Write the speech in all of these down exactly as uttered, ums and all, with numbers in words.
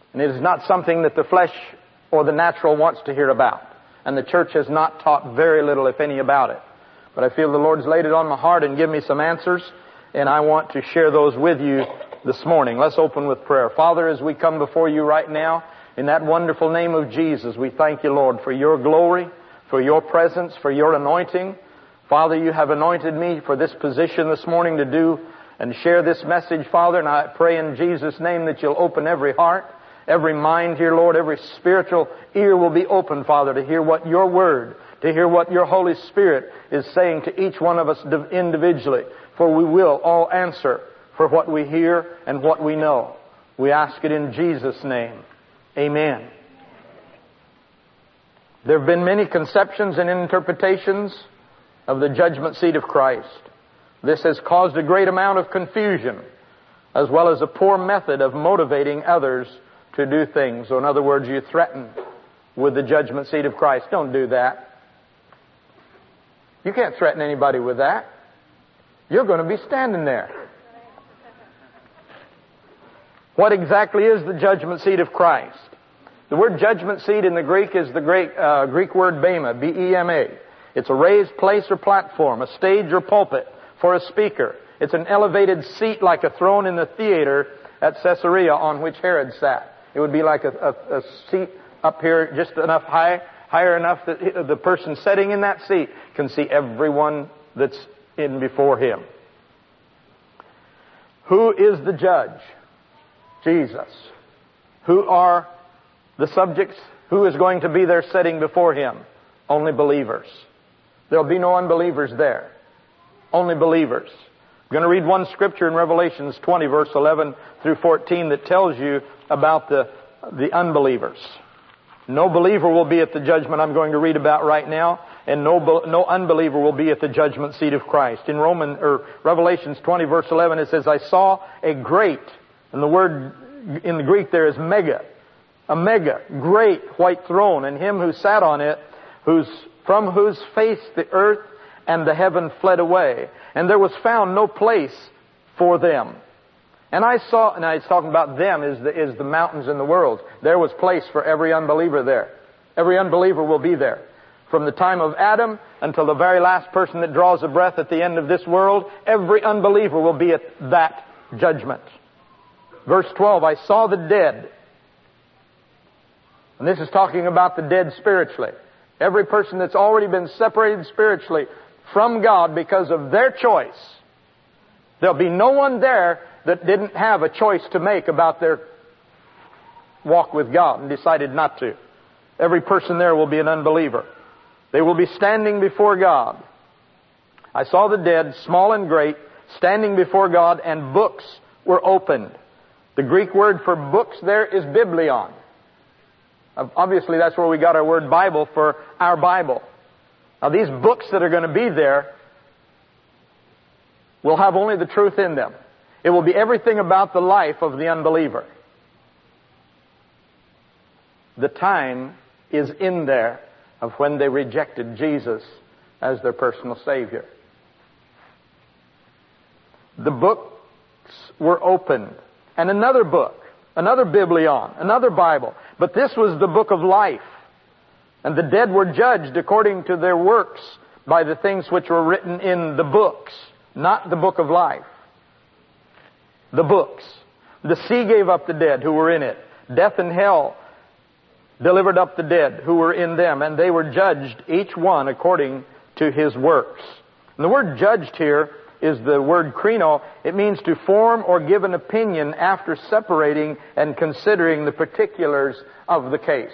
And it is not something that the flesh or the natural wants to hear about. And the church has not taught very little, if any, about it. But I feel the Lord's laid it on my heart and given me some answers, and I want to share those with you this morning. Let's open with prayer. Father, as we come before you right now, in that wonderful name of Jesus, we thank you, Lord, for your glory, for your presence, for your anointing. Father, you have anointed me for this position this morning to do and share this message, Father, and I pray in Jesus' name that you'll open every heart, every mind here, Lord, every spiritual ear will be open, Father, to hear what your word, to hear what your Holy Spirit is saying to each one of us individually. For we will all answer for what we hear and what we know. We ask it in Jesus' name. Amen. There have been many conceptions and interpretations of the judgment seat of Christ. This has caused a great amount of confusion, as well as a poor method of motivating others to do things. So in other words, you threaten with the judgment seat of Christ. Don't do that. You can't threaten anybody with that. You're going to be standing there. What exactly is the judgment seat of Christ? The word judgment seat in the Greek is the Greek, uh, Greek word bema, B E M A. It's a raised place or platform, a stage or pulpit for a speaker. It's an elevated seat like a throne in the theater at Caesarea on which Herod sat. It would be like a, a, a seat up here just enough high, higher enough that the person sitting in that seat can see everyone that's in before him. Who is the judge? Jesus. Who are the subjects? Who is going to be there sitting before him? Only believers. There'll be no unbelievers there. Only believers. I'm going to read one scripture in Revelations twenty, verse eleven through fourteen, that tells you about the, the unbelievers. No believer will be at the judgment I'm going to read about right now, and no, no unbeliever will be at the judgment seat of Christ. In Roman, or Revelations twenty, verse eleven, it says, I saw a great, and the word in the Greek there is mega, a mega, great white throne, and him who sat on it, whose from whose face the earth and the heaven fled away, and there was found no place for them. And I saw, and it's talking about them is the, is the mountains in the world. There was place for every unbeliever there. Every unbeliever will be there. From the time of Adam until the very last person that draws a breath at the end of this world, every unbeliever will be at that judgment. Verse twelve, I saw the dead. And this is talking about the dead spiritually. Every person that's already been separated spiritually from God because of their choice. There'll be no one there that didn't have a choice to make about their walk with God and decided not to. Every person there will be an unbeliever. They will be standing before God. I saw the dead, small and great, standing before God, and books were opened. The Greek word for books there is biblion. Obviously, that's where we got our word Bible for our Bible. Now, these books that are going to be there will have only the truth in them. It will be everything about the life of the unbeliever. The time is in there of when they rejected Jesus as their personal Savior. The books were opened. And another book, another biblion, another Bible. But this was the book of life. And the dead were judged according to their works by the things which were written in the books, not the book of life. The books. The sea gave up the dead who were in it. Death and hell delivered up the dead who were in them, and they were judged, each one according to his works. And the word judged here is the word krino. It means to form or give an opinion after separating and considering the particulars of the case.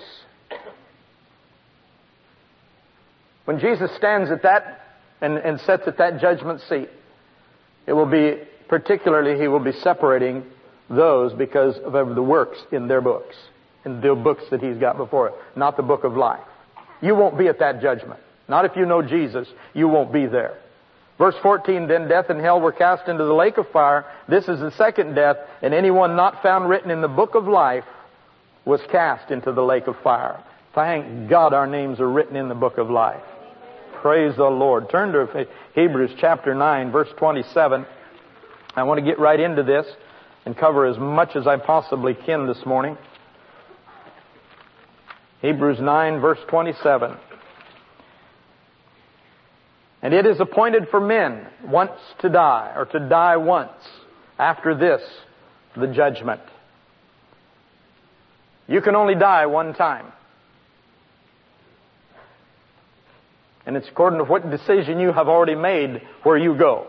When Jesus stands at that and, and sits at that judgment seat, it will be, particularly, he will be separating those because of the works in their books, in the books that he's got before it, not the book of life. You won't be at that judgment. Not if you know Jesus, you won't be there. Verse fourteen, then death and hell were cast into the lake of fire. This is the second death, and anyone not found written in the book of life was cast into the lake of fire. Thank God our names are written in the book of life. Praise the Lord. Turn to Hebrews chapter nine, verse twenty-seven. I want to get right into this and cover as much as I possibly can this morning. Hebrews nine, verse twenty-seven. And it is appointed for men once to die, or to die once. After this, the judgment. You can only die one time. And it's according to what decision you have already made where you go.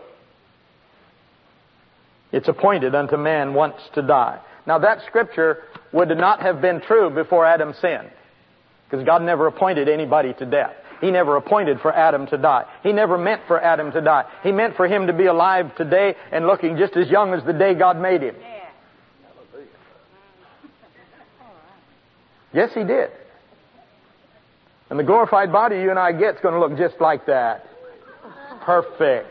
It's appointed unto man once to die. Now that scripture would not have been true before Adam sinned. Because God never appointed anybody to death. He never appointed for Adam to die. He never meant for Adam to die. He meant for him to be alive today and looking just as young as the day God made him. Yes, He did. And the glorified body you and I get is going to look just like that. Perfect.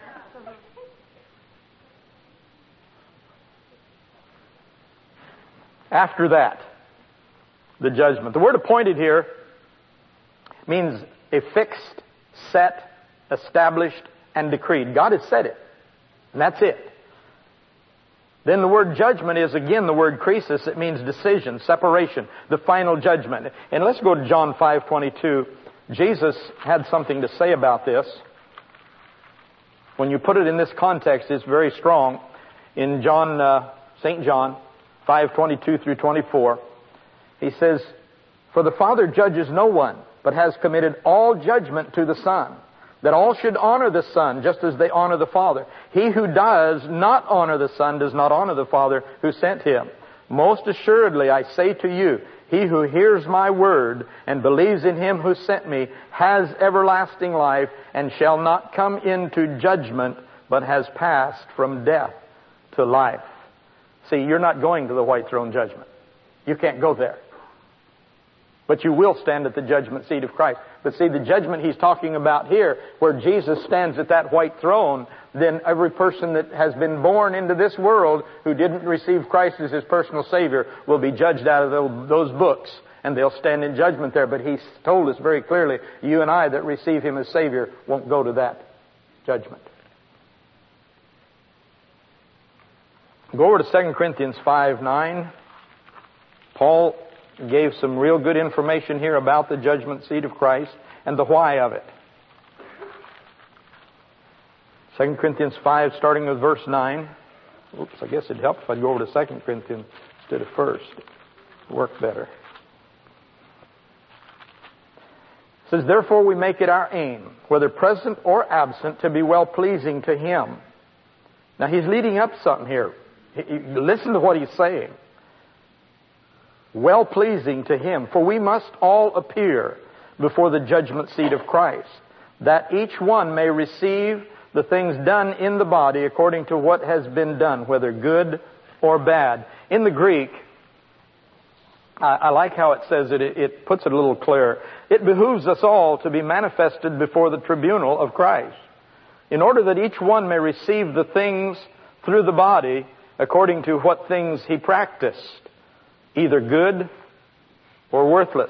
After that, the judgment. The word appointed here means a fixed, set, established, and decreed. God has said it. And that's it. Then the word judgment is again the word krisis. It means decision, separation, the final judgment. And let's go to John five twenty-two. Jesus had something to say about this. When you put it in this context, it's very strong. In John, uh, Saint John five twenty-two through twenty-four, He says, "For the Father judges no one, but has committed all judgment to the Son, that all should honor the Son, just as they honor the Father. He who does not honor the Son does not honor the Father who sent Him. Most assuredly, I say to you, he who hears my word and believes in Him who sent me has everlasting life and shall not come into judgment, but has passed from death to life." See, you're not going to the white throne judgment. You can't go there. But you will stand at the judgment seat of Christ. But see, the judgment He's talking about here, where Jesus stands at that white throne, then every person that has been born into this world who didn't receive Christ as his personal Savior will be judged out of those books. And they'll stand in judgment there. But He's told us very clearly, you and I that receive Him as Savior won't go to that judgment. Go over to Second Corinthians five nine. Paul gave some real good information here about the judgment seat of Christ and the why of it. Second Corinthians five, starting with verse nine. Oops, I guess it'd help if I'd go over to Second Corinthians instead of first. It'd work better. It says, "Therefore we make it our aim, whether present or absent, to be well-pleasing to Him." Now He's leading up something here. Listen to what He's saying. Well-pleasing to Him. "For we must all appear before the judgment seat of Christ, that each one may receive the things done in the body according to what has been done, whether good or bad." In the Greek, I, I like how it says it. It, it puts it a little clearer. "It behooves us all to be manifested before the tribunal of Christ, in order that each one may receive the things through the body according to what things he practiced, either good or worthless."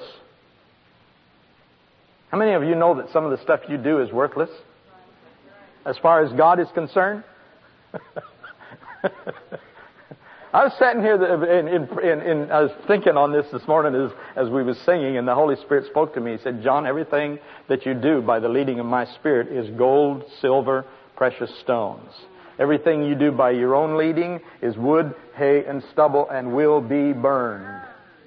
How many of you know that some of the stuff you do is worthless as far as God is concerned? I was sitting here in, in, in, in, I was thinking on this this morning as, as we was singing, and the Holy Spirit spoke to me. He said, "John, everything that you do by the leading of my Spirit is gold, silver, precious stones. Everything you do by your own leading is wood, hay, and stubble, and will be burned."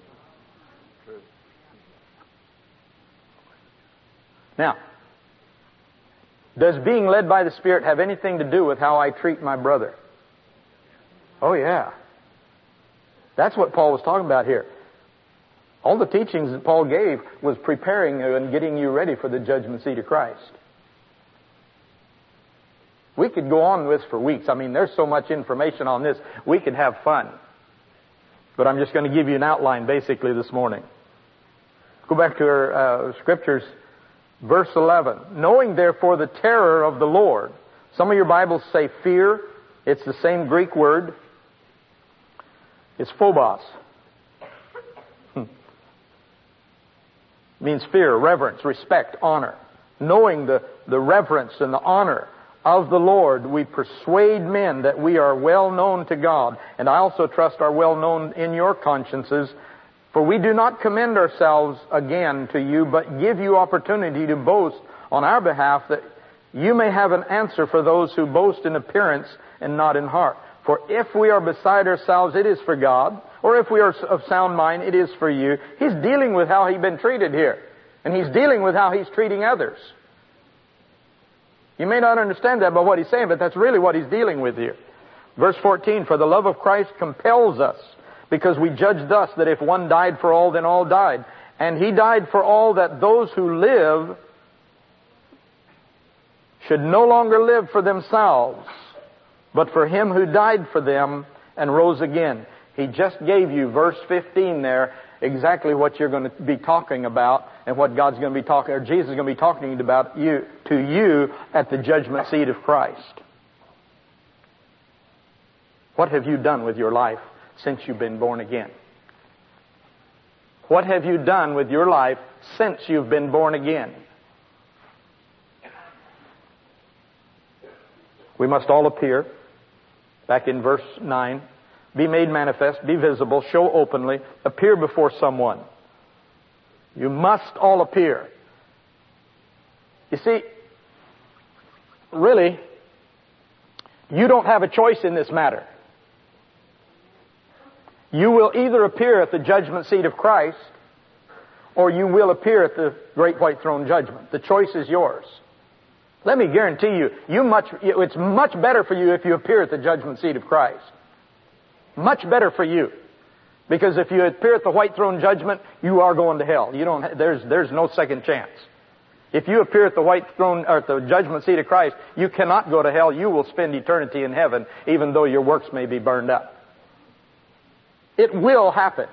Now, does being led by the Spirit have anything to do with how I treat my brother? Oh, yeah. That's what Paul was talking about here. All the teachings that Paul gave was preparing you and getting you ready for the judgment seat of Christ. We could go on with this for weeks. I mean, there's so much information on this. We could have fun. But I'm just going to give you an outline basically this morning. Go back to our uh, scriptures. Verse eleven. "Knowing therefore the terror of the Lord." Some of your Bibles say fear. It's the same Greek word. It's phobos. It means fear, reverence, respect, honor. Knowing the, the reverence and the honor of the Lord, we persuade men that we are well known to God. And I also trust are well known in your consciences. For we do not commend ourselves again to you, but give you opportunity to boast on our behalf, that you may have an answer for those who boast in appearance and not in heart. For if we are beside ourselves, it is for God. Or if we are of sound mind, it is for you. He's dealing with how he's been treated here. And he's dealing with how he's treating others. You may not understand that by what he's saying, but that's really what he's dealing with here. Verse fourteen, for the love of Christ compels us, because we judge thus, that if one died for all, then all died. And he died for all, that those who live should no longer live for themselves, but for him who died for them and rose again. He just gave you, verse fifteen there, exactly what you're going to be talking about and what God's going to be talking, or Jesus is going to be talking about you, to you at the judgment seat of Christ. What have you done with your life since you've been born again? What have you done with your life since you've been born again? We must all appear, back in verse nine, be made manifest, be visible, show openly, appear before someone. You must all appear. You see, really, you don't have a choice in this matter. You will either appear at the judgment seat of Christ, or you will appear at the great white throne judgment. The choice is yours. Let me guarantee you, you much, it's much better for you if you appear at the judgment seat of Christ. Much better for you. Because if you appear at the white throne judgment, you are going to hell. You don't, there's, there's no second chance. If you appear at the white throne, or at the judgment seat of Christ, you cannot go to hell. You will spend eternity in heaven, even though your works may be burned up. It will happen.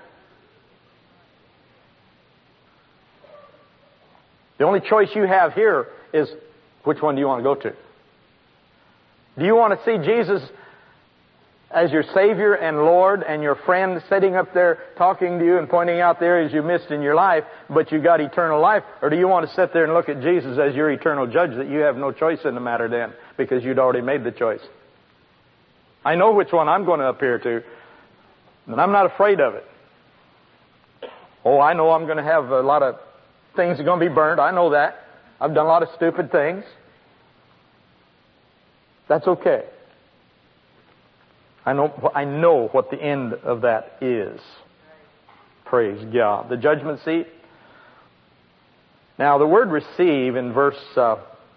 The only choice you have here is, which one do you want to go to? Do you want to see Jesus as your Savior and Lord and your friend sitting up there talking to you and pointing out the areas you missed in your life, but you got eternal life? Or do you want to sit there and look at Jesus as your eternal judge, that you have no choice in the matter then, because you'd already made the choice? I know which one I'm going to appear to, and I'm not afraid of it. Oh, I know I'm going to have a lot of things that are going to be burned. I know that. I've done a lot of stupid things. That's okay. I know, I know what the end of that is. Praise God. The judgment seat. Now, the word receive in verse uh,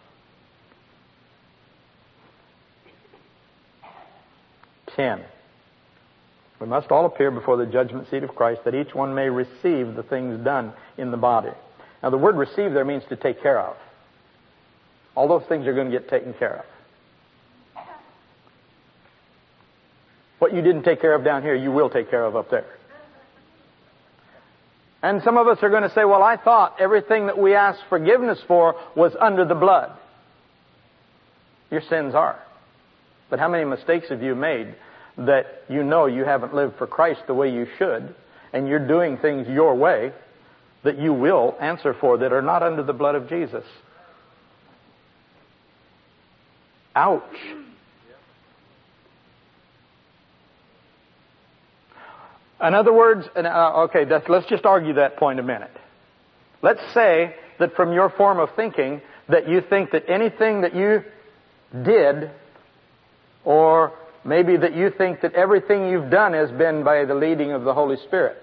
ten. We must all appear before the judgment seat of Christ, that each one may receive the things done in the body. Now, the word receive there means to take care of. All those things are going to get taken care of. What you didn't take care of down here, you will take care of up there. And some of us are going to say, well, I thought everything that we asked forgiveness for was under the blood. Your sins are. But how many mistakes have you made that you know you haven't lived for Christ the way you should, and you're doing things your way that you will answer for that are not under the blood of Jesus? Ouch. In other words, uh, okay, let's just argue that point a minute. Let's say that from your form of thinking, that you think that anything that you did, or maybe that you think that everything you've done has been by the leading of the Holy Spirit.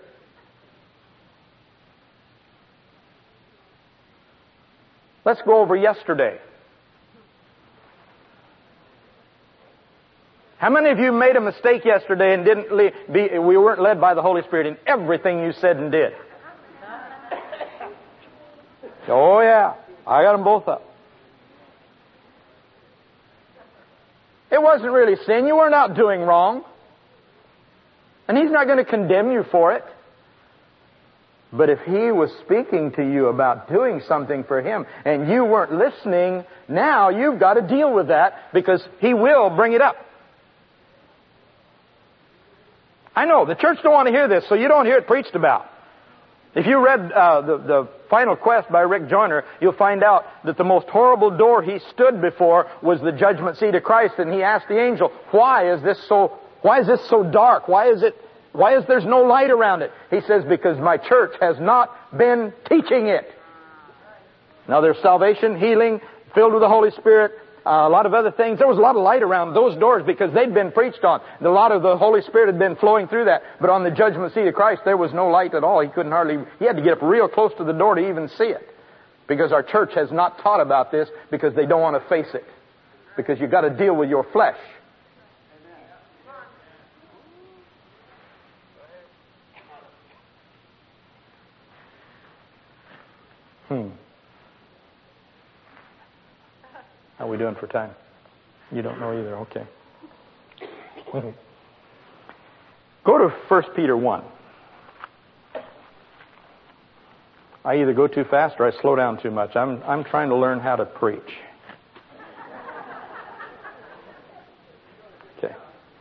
Let's go over yesterday. How many of you made a mistake yesterday and didn't le- be, we weren't led by the Holy Spirit in everything you said and did? Oh yeah, I got them both up. It wasn't really sin. You weren't out doing wrong. And He's not going to condemn you for it. But if He was speaking to you about doing something for Him and you weren't listening, now you've got to deal with that, because He will bring it up. I know, the church don't want to hear this, so you don't hear it preached about. If you read uh, the, the Final Quest by Rick Joyner, you'll find out that the most horrible door he stood before was the judgment seat of Christ, and he asked the angel, why is this so, why is this so dark? Why is it Why is there no light around it? He says, because my church has not been teaching it. Now there's salvation, healing, filled with the Holy Spirit, uh, a lot of other things. There was a lot of light around those doors because they'd been preached on. A lot of the Holy Spirit had been flowing through that. But on the judgment seat of Christ, there was no light at all. He couldn't hardly, he had to get up real close to the door to even see it. Because our church has not taught about this because they don't want to face it. Because you've got to deal with your flesh. Hmm. How are we doing for time? You don't know either. Okay. Go to First Peter one. I either go too fast or I slow down too much. I'm I'm trying to learn how to preach. Okay.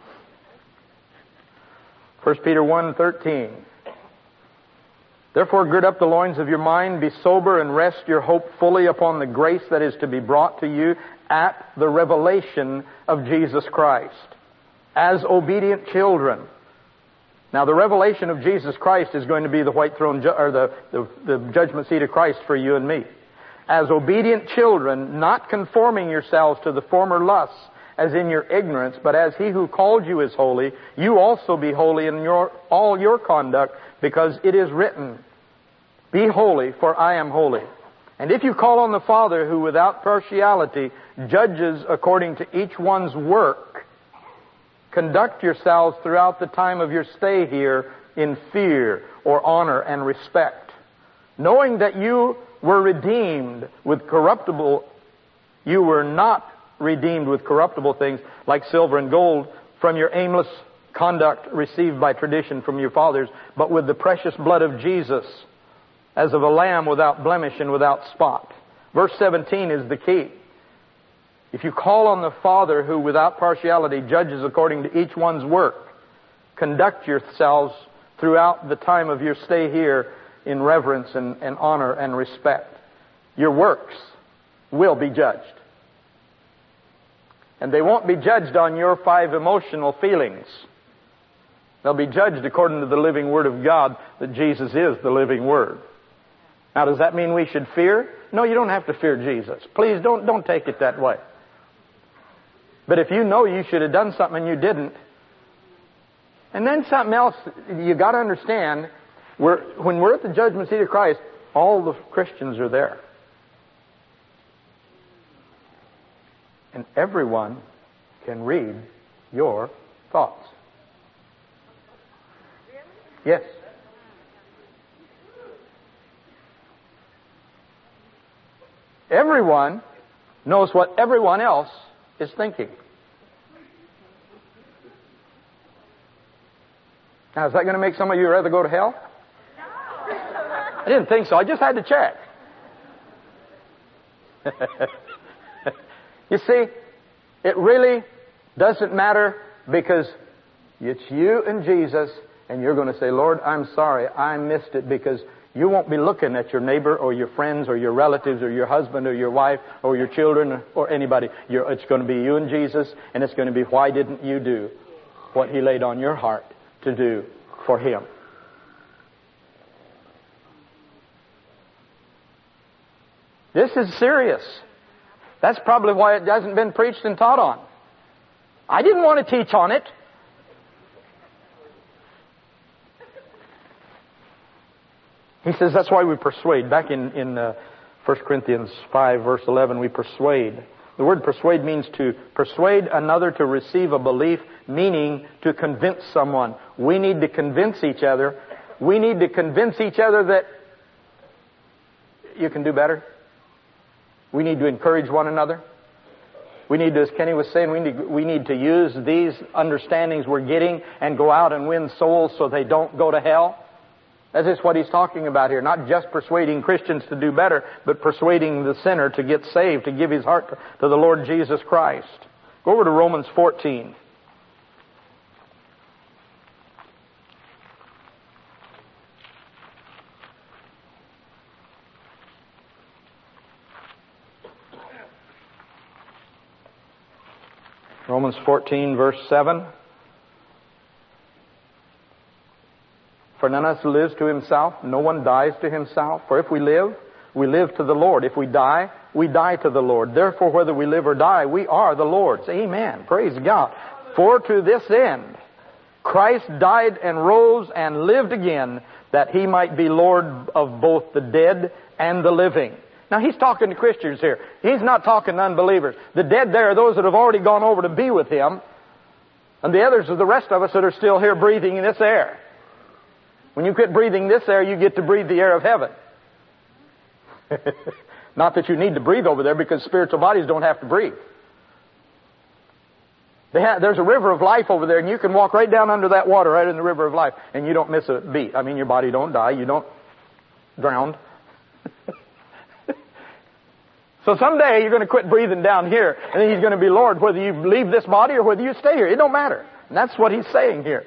First Peter one thirteen. Therefore gird up the loins of your mind, be sober, and rest your hope fully upon the grace that is to be brought to you at the revelation of Jesus Christ, as obedient children. Now the revelation of Jesus Christ is going to be the white throne, ju- or the, the, the judgment seat of Christ for you and me. As obedient children, not conforming yourselves to the former lusts, as in your ignorance, but as He who called you is holy, you also be holy in your, all your conduct, because it is written, be holy, for I am holy. And if you call on the Father, who without partiality judges according to each one's work, conduct yourselves throughout the time of your stay here in fear or honor and respect, knowing that you were redeemed with corruptible, you were not redeemed with corruptible things like silver and gold from your aimless conduct received by tradition from your fathers, but with the precious blood of Jesus, as of a lamb without blemish and without spot. Verse seventeen is the key. If you call on the Father, who without partiality judges according to each one's work, conduct yourselves throughout the time of your stay here in reverence and, and honor and respect. Your works will be judged. And they won't be judged on your five emotional feelings. They'll be judged according to the living Word of God, that Jesus is the living Word. Now, does that mean we should fear? No, you don't have to fear Jesus. Please don't, don't take it that way. But if you know you should have done something and you didn't, and then something else you got to understand, we're, when we're at the judgment seat of Christ, all the Christians are there. And everyone can read your thoughts. Yes. Everyone knows what everyone else is thinking. Now, is that going to make some of you rather go to hell? No. I didn't think so. I just had to check. You see, it really doesn't matter, because it's you and Jesus, and you're going to say, Lord, I'm sorry, I missed it, because you won't be looking at your neighbor or your friends or your relatives or your husband or your wife or your children or anybody. You're, it's going to be you and Jesus, and it's going to be, why didn't you do what He laid on your heart to do for Him? This is serious. That's probably why it hasn't been preached and taught on. I didn't want to teach on it. He says that's why we persuade. Back in, in uh, First Corinthians five, verse eleven, we persuade. The word persuade means to persuade another to receive a belief, meaning to convince someone. We need to convince each other. We need to convince each other that you can do better. We need to encourage one another. We need to, as Kenny was saying, we need, we need to use these understandings we're getting and go out and win souls so they don't go to hell. That is what he's talking about here. Not just persuading Christians to do better, but persuading the sinner to get saved, to give his heart to the Lord Jesus Christ. Go over to Romans fourteen. Romans fourteen, verse seven. For none of us lives to himself, no one dies to himself. For if we live, we live to the Lord. If we die, we die to the Lord. Therefore, whether we live or die, we are the Lord's. Amen. Praise God. For to this end, Christ died and rose and lived again, that he might be Lord of both the dead and the living. Now, he's talking to Christians here. He's not talking to unbelievers. The dead there are those that have already gone over to be with him. And the others are the rest of us that are still here breathing in this air. When you quit breathing this air, you get to breathe the air of heaven. Not that you need to breathe over there, because spiritual bodies don't have to breathe. They have, there's a river of life over there, and you can walk right down under that water, right in the river of life, and you don't miss a beat. I mean, your body don't die. You don't drown. So someday you're going to quit breathing down here, and then he's going to be Lord, whether you leave this body or whether you stay here. It don't matter. And that's what he's saying here.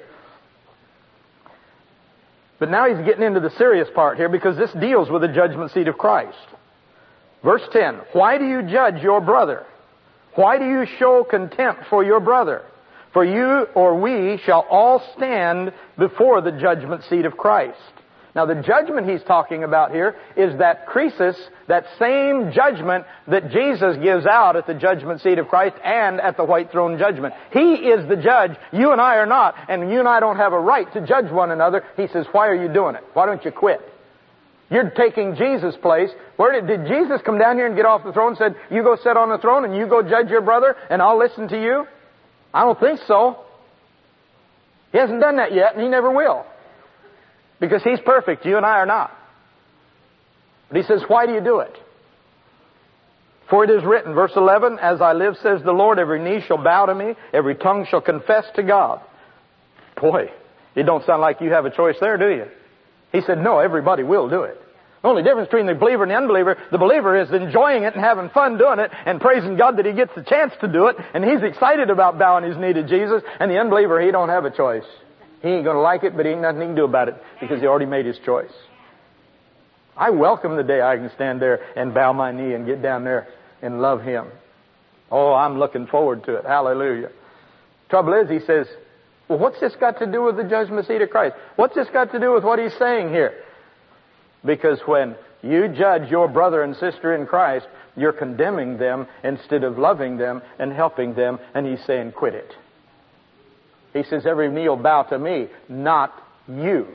But now he's getting into the serious part here, because this deals with the judgment seat of Christ. Verse ten, why do you judge your brother? Why do you show contempt for your brother? For you or we shall all stand before the judgment seat of Christ. Now the judgment he's talking about here is that krisis, that same judgment that Jesus gives out at the judgment seat of Christ and at the white throne judgment. He is the judge. You and I are not. And you and I don't have a right to judge one another. He says, why are you doing it? Why don't you quit? You're taking Jesus' place. Where did, did Jesus come down here and get off the throne and said, you go sit on the throne and you go judge your brother and I'll listen to you? I don't think so. He hasn't done that yet, and he never will. Because he's perfect. You and I are not. But he says, why do you do it? For it is written, verse eleven, as I live, says the Lord, every knee shall bow to me, every tongue shall confess to God. Boy, it don't sound like you have a choice there, do you? He said, no, everybody will do it. The only difference between the believer and the unbeliever, the believer is enjoying it and having fun doing it and praising God that he gets the chance to do it, and he's excited about bowing his knee to Jesus, and the unbeliever, he don't have a choice. He ain't going to like it, but he ain't nothing he can do about it because he already made his choice. I welcome the day I can stand there and bow my knee and get down there and love him. Oh, I'm looking forward to it. Hallelujah. Trouble is, he says, well, what's this got to do with the judgment seat of Christ? What's this got to do with what he's saying here? Because when you judge your brother and sister in Christ, you're condemning them instead of loving them and helping them, and he's saying, quit it. He says, every knee will bow to me, not you.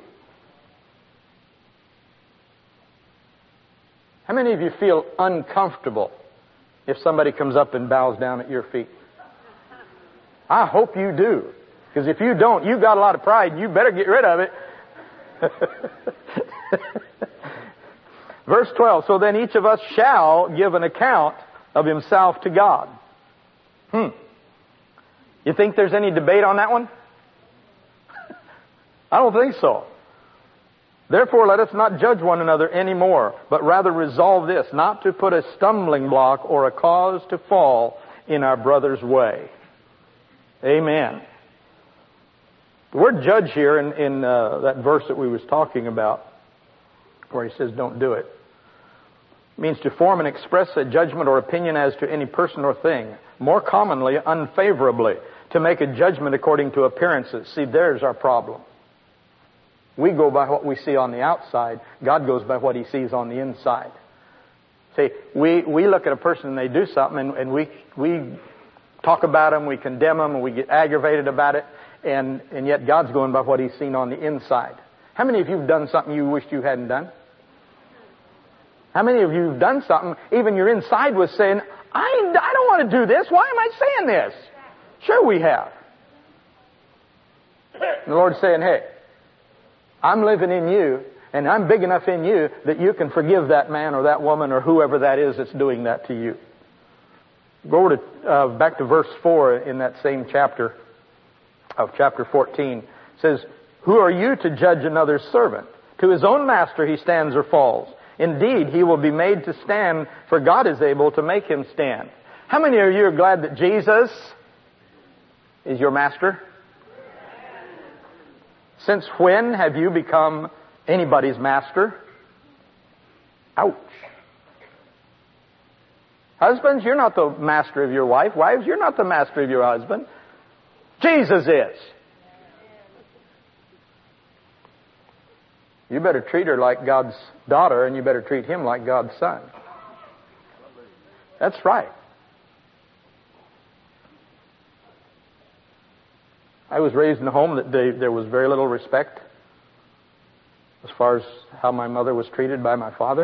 How many of you feel uncomfortable if somebody comes up and bows down at your feet? I hope you do. Because if you don't, you've got a lot of pride. You better get rid of it. Verse twelve, so then each of us shall give an account of himself to God. Hmm. You think there's any debate on that one? I don't think so. Therefore, let us not judge one another anymore, but rather resolve this, not to put a stumbling block or a cause to fall in our brother's way. Amen. The word judge here in, in uh, that verse that we was talking about, where he says don't do it, means to form and express a judgment or opinion as to any person or thing, more commonly unfavorably, to make a judgment according to appearances. See, there's our problem. We go by what we see on the outside. God goes by what he sees on the inside. See, we, we look at a person and they do something, and, and we we talk about them, we condemn them, and we get aggravated about it, and, and yet God's going by what he's seen on the inside. How many of you have done something you wished you hadn't done? How many of you have done something, even your inside was saying, I, I don't want to do this. Why am I saying this? Sure we have. And the Lord's saying, hey, I'm living in you, and I'm big enough in you that you can forgive that man or that woman or whoever that is that's doing that to you. Go to uh, back to verse four in that same chapter of chapter fourteen. It says, who are you to judge another's servant? To his own master he stands or falls. Indeed, he will be made to stand, for God is able to make him stand. How many of you are glad that Jesus is your master? Since when have you become anybody's master? Ouch. Husbands, you're not the master of your wife. Wives, you're not the master of your husband. Jesus is. You better treat her like God's daughter, and you better treat him like God's son. That's right. I was raised in a home that they, there was very little respect as far as how my mother was treated by my father.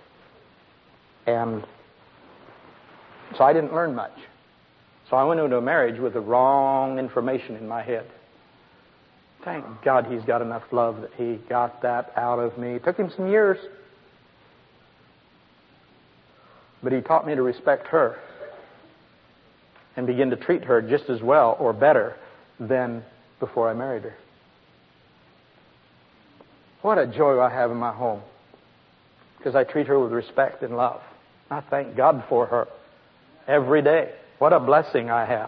And so I didn't learn much. So I went into a marriage with the wrong information in my head. Thank God he's got enough love that he got that out of me. It took him some years. But he taught me to respect her and begin to treat her just as well or better than before I married her. What a joy I have in my home, because I treat her with respect and love. I thank God for her every day. What a blessing I have.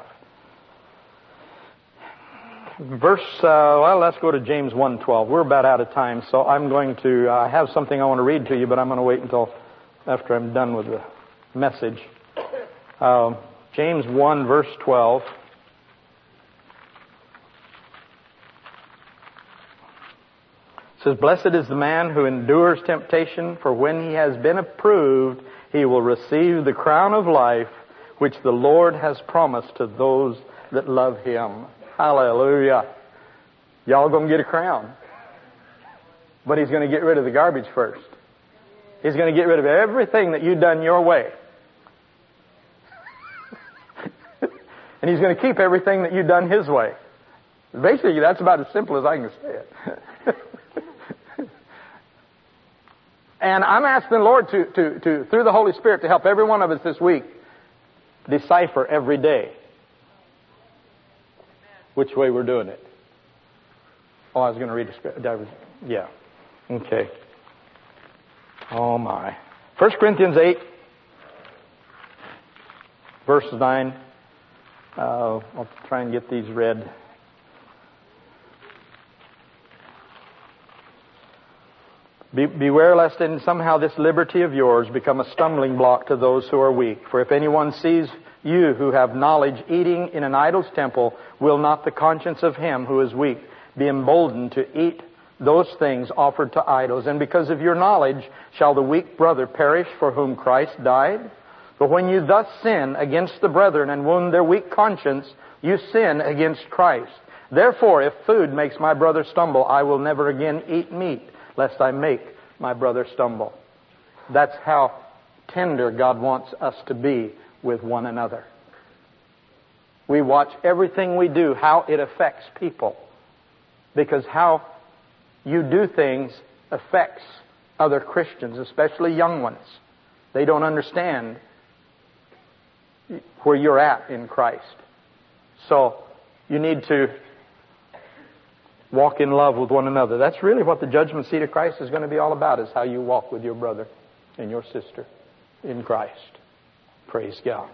Verse, uh, well, let's go to James one twelve. We're about out of time, so I'm going to uh, have something I want to read to you, but I'm going to wait until after I'm done with the message. Uh, James one, verse twelve. It says, "Blessed is the man who endures temptation, for when he has been approved, he will receive the crown of life, which the Lord has promised to those that love him." Hallelujah. Y'all going to get a crown. But he's going to get rid of the garbage first. He's going to get rid of everything that you've done your way. And he's going to keep everything that you've done his way. Basically, that's about as simple as I can say it. And I'm asking the Lord to, to, to, through the Holy Spirit, to help every one of us this week decipher every day which way we're doing it. Oh, I was going to read the script. Yeah. Okay. Oh, my. First Corinthians eight, verse nine. Uh, I'll try and get these read. Be, beware lest in somehow this liberty of yours become a stumbling block to those who are weak. For if anyone sees you who have knowledge eating in an idol's temple, will not the conscience of him who is weak be emboldened to eat those things offered to idols? And because of your knowledge shall the weak brother perish for whom Christ died? But when you thus sin against the brethren and wound their weak conscience, you sin against Christ. Therefore, if food makes my brother stumble, I will never again eat meat, lest I make my brother stumble. That's how tender God wants us to be with one another. We watch everything we do, how it affects people. Because how you do things affects other Christians, especially young ones. They don't understand where you're at in Christ. So you need to walk in love with one another. That's really what the judgment seat of Christ is going to be all about, is how you walk with your brother and your sister in Christ. Praise God.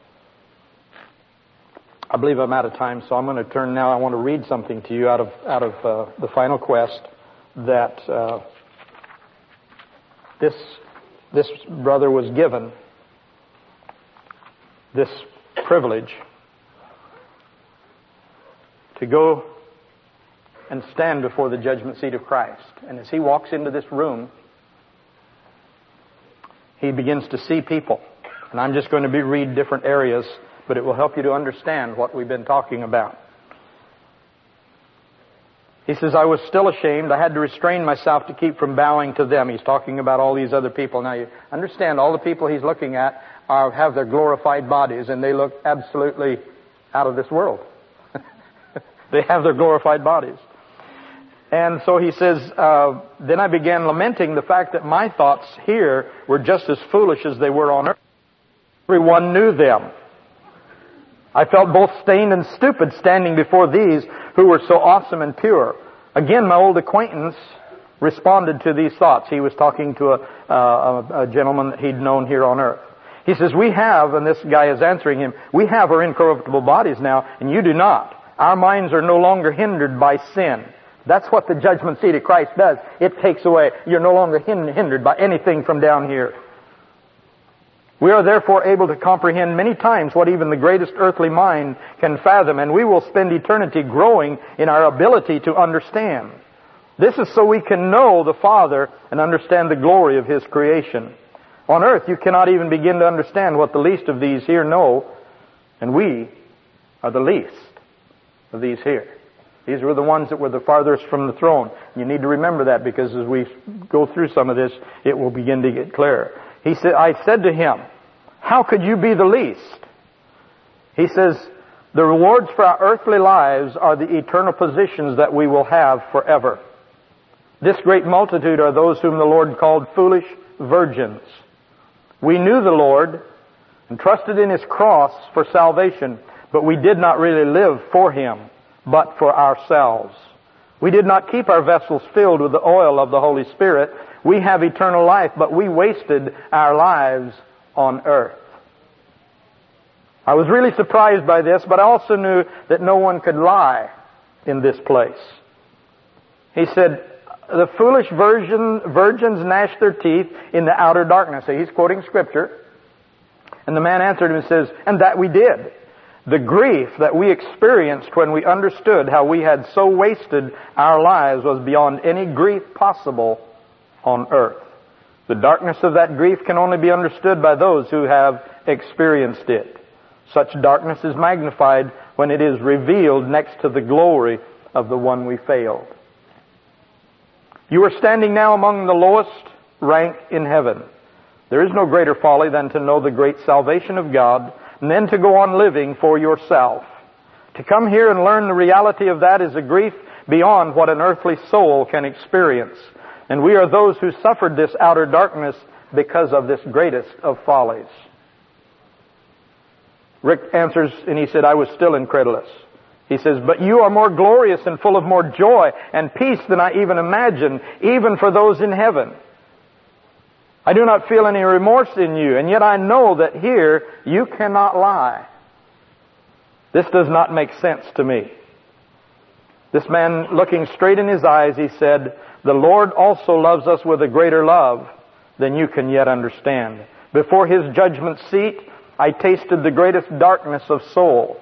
I believe I'm out of time, so I'm going to turn now. I want to read something to you out of out of uh, the final quest that uh, this this brother was given, this privilege to go and stand before the judgment seat of Christ. And as he walks into this room, he begins to see people. And I'm just going to be read different areas, but it will help you to understand what we've been talking about. He says, I was still ashamed. I had to restrain myself to keep from bowing to them. He's talking about all these other people. Now you understand, all the people he's looking at are, have their glorified bodies, and they look absolutely out of this world. They have their glorified bodies. And so he says, uh, then I began lamenting the fact that my thoughts here were just as foolish as they were on earth. Everyone knew them. I felt both stained and stupid standing before these who were so awesome and pure. Again, my old acquaintance responded to these thoughts. He was talking to a, uh, a gentleman that he'd known here on earth. He says, we have, and this guy is answering him, we have our incorruptible bodies now, and you do not. Our minds are no longer hindered by sin. That's what the judgment seat of Christ does. It takes away. You're no longer hindered by anything from down here. We are therefore able to comprehend many times what even the greatest earthly mind can fathom, and we will spend eternity growing in our ability to understand. This is so we can know the Father and understand the glory of His creation. On earth, you cannot even begin to understand what the least of these here know, and we are the least of these here. These were the ones that were the farthest from the throne. You need to remember that, because as we go through some of this, it will begin to get clearer. He said, I said to him, how could you be the least? He says, the rewards for our earthly lives are the eternal positions that we will have forever. This great multitude are those whom the Lord called foolish virgins. We knew the Lord and trusted in His cross for salvation, but we did not really live for Him, but for ourselves. We did not keep our vessels filled with the oil of the Holy Spirit. We have eternal life, but we wasted our lives on earth. I was really surprised by this, but I also knew that no one could lie in this place. He said, the foolish virgin, virgins gnash their teeth in the outer darkness. So he's quoting Scripture. And the man answered him and says, and that we did. The grief that we experienced when we understood how we had so wasted our lives was beyond any grief possible on earth. The darkness of that grief can only be understood by those who have experienced it. Such darkness is magnified when it is revealed next to the glory of the one we failed. You are standing now among the lowest rank in heaven. There is no greater folly than to know the great salvation of God and then to go on living for yourself. To come here and learn the reality of that is a grief beyond what an earthly soul can experience. And we are those who suffered this outer darkness because of this greatest of follies. Rick answers and he said, I was still incredulous. He says, but you are more glorious and full of more joy and peace than I even imagined, even for those in heaven. I do not feel any remorse in you, and yet I know that here you cannot lie. This does not make sense to me. This man, looking straight in his eyes, he said, the Lord also loves us with a greater love than you can yet understand. Before His judgment seat, I tasted the greatest darkness of soul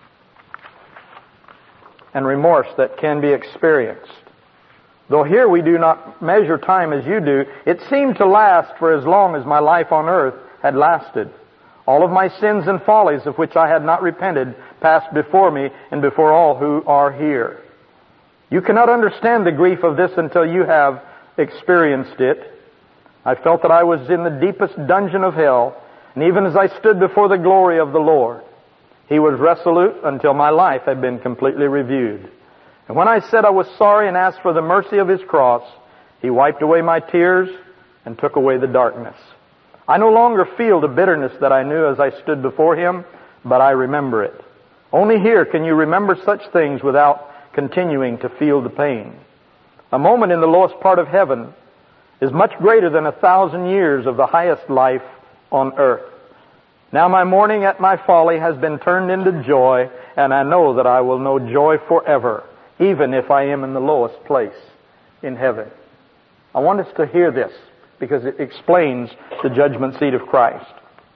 and remorse that can be experienced. Though here we do not measure time as you do, it seemed to last for as long as my life on earth had lasted. All of my sins and follies of which I had not repented passed before me and before all who are here. You cannot understand the grief of this until you have experienced it. I felt that I was in the deepest dungeon of hell, and even as I stood before the glory of the Lord, He was resolute until my life had been completely reviewed. And when I said I was sorry and asked for the mercy of His cross, He wiped away my tears and took away the darkness. I no longer feel the bitterness that I knew as I stood before Him, but I remember it. Only here can you remember such things without continuing to feel the pain. A moment in the lowest part of heaven is much greater than a thousand years of the highest life on earth. Now my mourning at my folly has been turned into joy, and I know that I will know joy forever, even if I am in the lowest place in heaven. I want us to hear this because it explains the judgment seat of Christ.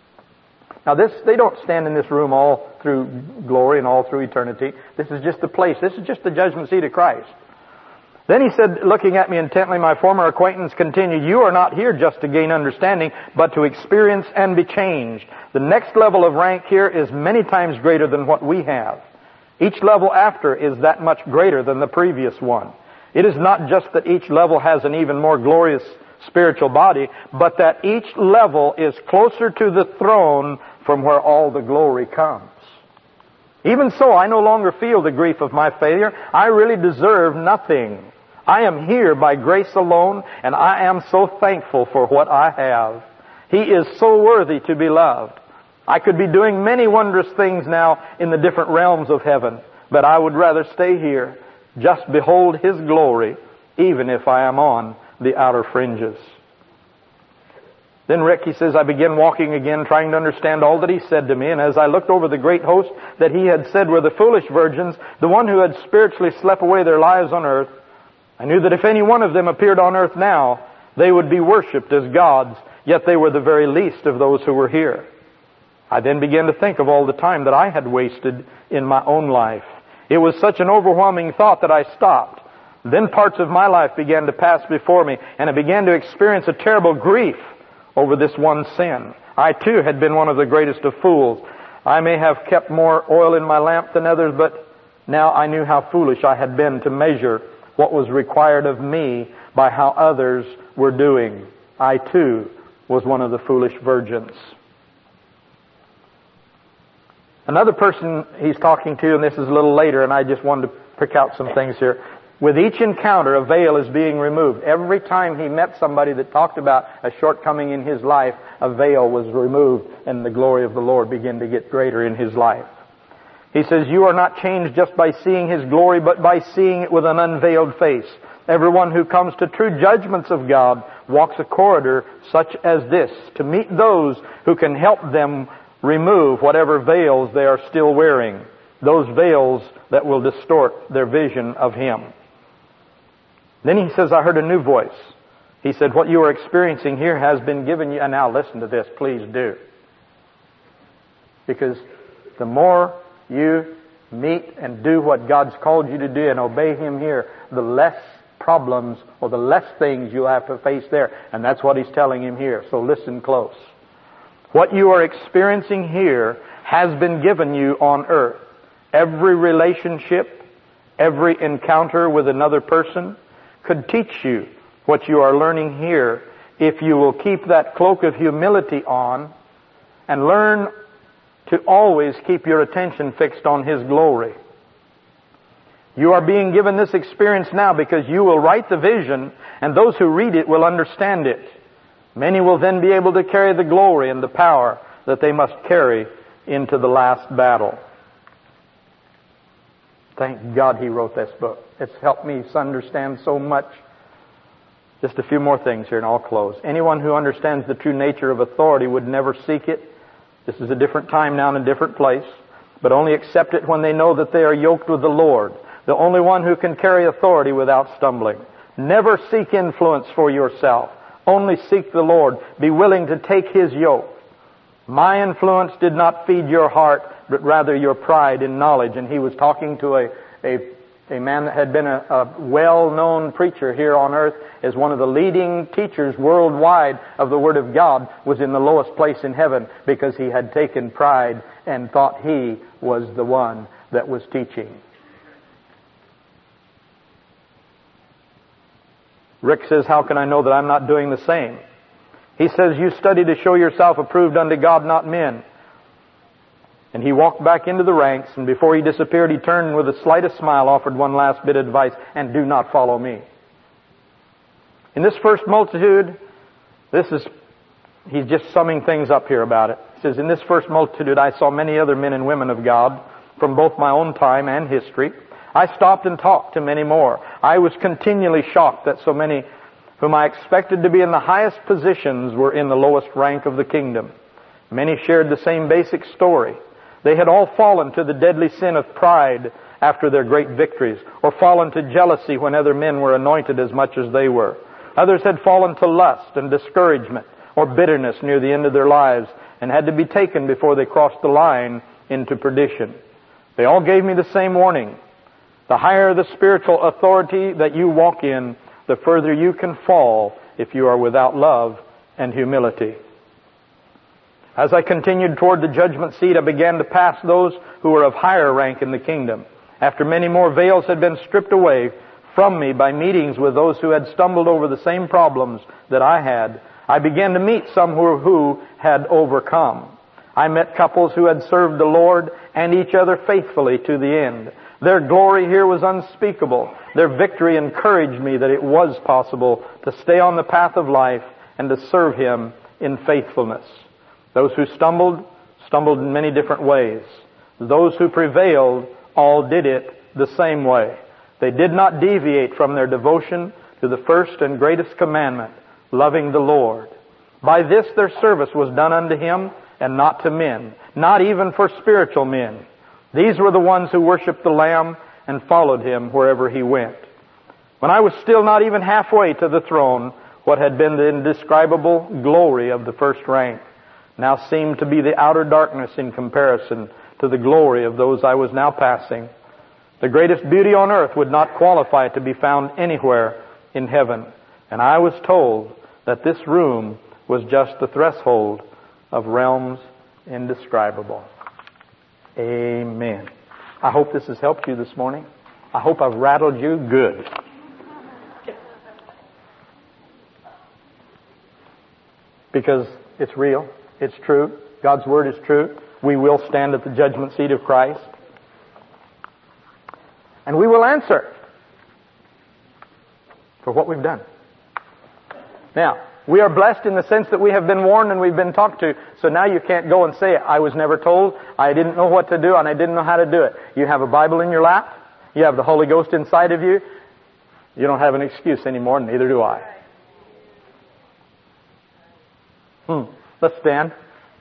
Now this, they don't stand in this room all through glory and all through eternity. This is just the place. This is just the judgment seat of Christ. Then he said, looking at me intently, my former acquaintance continued, you are not here just to gain understanding, but to experience and be changed. The next level of rank here is many times greater than what we have. Each level after is that much greater than the previous one. It is not just that each level has an even more glorious spiritual body, but that each level is closer to the throne from where all the glory comes. Even so, I no longer feel the grief of my failure. I really deserve nothing. I am here by grace alone, and I am so thankful for what I have. He is so worthy to be loved. I could be doing many wondrous things now in the different realms of heaven, but I would rather stay here, just behold His glory, even if I am on the outer fringes. Then Rick, he says, I began walking again, trying to understand all that he said to me, and as I looked over the great host that he had said were the foolish virgins, the one who had spiritually slept away their lives on earth, I knew that if any one of them appeared on earth now, they would be worshipped as gods, yet they were the very least of those who were here. I then began to think of all the time that I had wasted in my own life. It was such an overwhelming thought that I stopped. Then parts of my life began to pass before me, and I began to experience a terrible grief over this one sin. I too had been one of the greatest of fools. I may have kept more oil in my lamp than others, but now I knew how foolish I had been to measure what was required of me by how others were doing. I too was one of the foolish virgins. Another person he's talking to, and this is a little later, and I just wanted to pick out some things here. With each encounter, a veil is being removed. Every time he met somebody that talked about a shortcoming in his life, a veil was removed, and the glory of the Lord began to get greater in his life. He says, you are not changed just by seeing His glory, but by seeing it with an unveiled face. Everyone who comes to true judgments of God walks a corridor such as this to meet those who can help them remove whatever veils they are still wearing. Those veils that will distort their vision of Him. Then he says, I heard a new voice. He said, what you are experiencing here has been given you. And now listen to this, please do. Because the more you meet and do what God's called you to do and obey Him here, the less problems or the less things you'll have to face there. And that's what He's telling him here. So listen close. What you are experiencing here has been given you on earth. Every relationship, every encounter with another person could teach you what you are learning here if you will keep that cloak of humility on and learn to always keep your attention fixed on His glory. You are being given this experience now because you will write the vision, and those who read it will understand it. Many will then be able to carry the glory and the power that they must carry into the last battle. Thank God He wrote this book. It's helped me understand so much. Just a few more things here and I'll close. Anyone who understands the true nature of authority would never seek it. This is a different time now and a different place, but only accept it when they know that they are yoked with the Lord, the only one who can carry authority without stumbling. Never seek influence for yourself. Only seek the Lord. Be willing to take His yoke. My influence did not feed your heart, but rather your pride in knowledge. And he was talking to a, a, a man that had been a, a well-known preacher here on earth as one of the leading teachers worldwide of the Word of God, was in the lowest place in heaven because he had taken pride and thought he was the one that was teaching. Rick says, how can I know that I'm not doing the same? He says, you study to show yourself approved unto God, not men. And he walked back into the ranks, and before he disappeared, he turned and with the slightest smile offered one last bit of advice, and do not follow me. In this first multitude, this is, he's just summing things up here about it. He says, in this first multitude I saw many other men and women of God from both my own time and history. I stopped and talked to many more. I was continually shocked that so many whom I expected to be in the highest positions were in the lowest rank of the kingdom. Many shared the same basic story. They had all fallen to the deadly sin of pride after their great victories, or fallen to jealousy when other men were anointed as much as they were. Others had fallen to lust and discouragement or bitterness near the end of their lives and had to be taken before they crossed the line into perdition. They all gave me the same warning. The higher the spiritual authority that you walk in, the further you can fall if you are without love and humility. As I continued toward the judgment seat, I began to pass those who were of higher rank in the kingdom. After many more veils had been stripped away from me by meetings with those who had stumbled over the same problems that I had, I began to meet some who, who had overcome. I met couples who had served the Lord and each other faithfully to the end. Their glory here was unspeakable. Their victory encouraged me that it was possible to stay on the path of life and to serve Him in faithfulness. Those who stumbled, stumbled in many different ways. Those who prevailed, all did it the same way. They did not deviate from their devotion to the first and greatest commandment, loving the Lord. By this their service was done unto Him and not to men, not even for spiritual men. These were the ones who worshiped the Lamb and followed Him wherever He went. When I was still not even halfway to the throne, what had been the indescribable glory of the first rank now seemed to be the outer darkness in comparison to the glory of those I was now passing. The greatest beauty on earth would not qualify it to be found anywhere in heaven. And I was told that this room was just the threshold of realms indescribable. Amen. I hope this has helped you this morning. I hope I've rattled you good. Because it's real. It's true. God's Word is true. We will stand at the judgment seat of Christ. And we will answer for what we've done. Now, we are blessed in the sense that we have been warned and we've been talked to. So now you can't go and say, I was never told, I didn't know what to do, and I didn't know how to do it. You have a Bible in your lap. You have the Holy Ghost inside of you. You don't have an excuse anymore, neither do I. Hmm. Let's stand.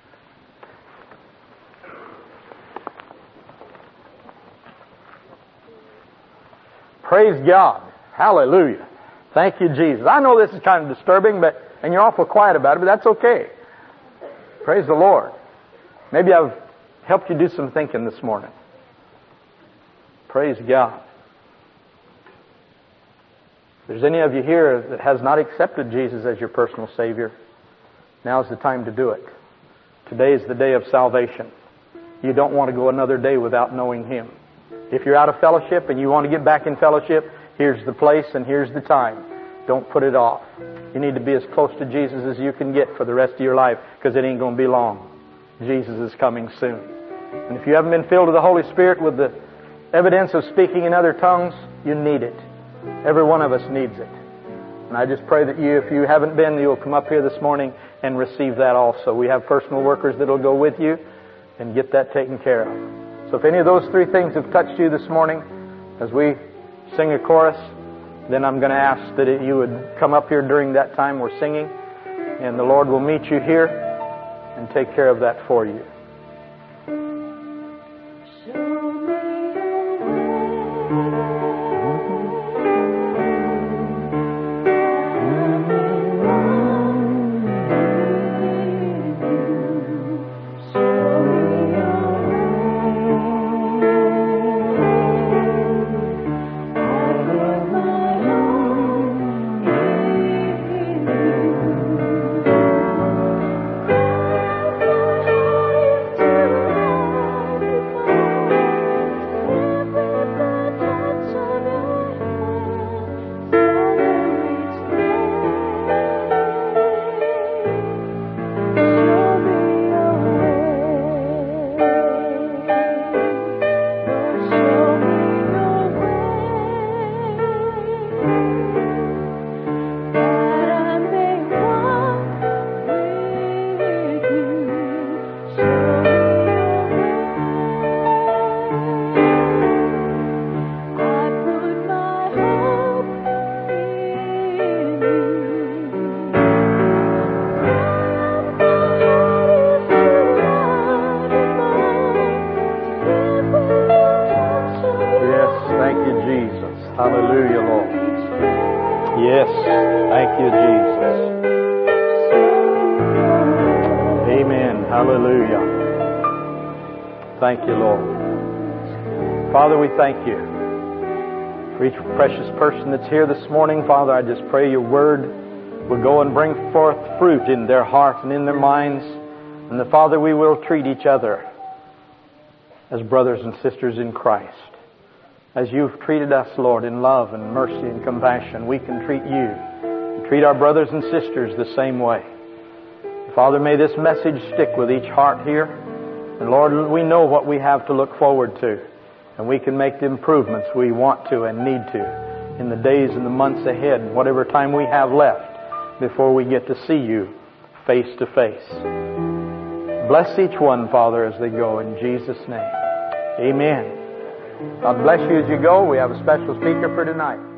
Praise God. Hallelujah. Thank you, Jesus. I know this is kind of disturbing, but and you're awful quiet about it, but that's okay. Praise the Lord. Maybe I've helped you do some thinking this morning. Praise God. If there's any of you here that has not accepted Jesus as your personal Savior, now's the time to do it. Today is the day of salvation. You don't want to go another day without knowing Him. If you're out of fellowship and you want to get back in fellowship, here's the place and here's the time. Don't put it off. You need to be as close to Jesus as you can get for the rest of your life, because it ain't going to be long. Jesus is coming soon. And if you haven't been filled with the Holy Spirit with the evidence of speaking in other tongues, you need it. Every one of us needs it. And I just pray that you, if you haven't been, you'll come up here this morning and receive that also. We have personal workers that will go with you and get that taken care of. So if any of those three things have touched you this morning, as we sing a chorus, then I'm going to ask that you would come up here during that time we're singing, and the Lord will meet you here and take care of that for you. Thank you, Lord. Father, we thank you for each precious person that's here this morning. Father, I just pray your word will go and bring forth fruit in their hearts and in their minds. And the Father, we will treat each other as brothers and sisters in Christ. As you've treated us, Lord, in love and mercy and compassion, we can treat you and treat our brothers and sisters the same way. Father, may this message stick with each heart here. And Lord, we know what we have to look forward to, and we can make the improvements we want to and need to in the days and the months ahead, whatever time we have left before we get to see you face to face. Bless each one, Father, as they go in Jesus' name. Amen. God bless you as you go. We have a special speaker for tonight.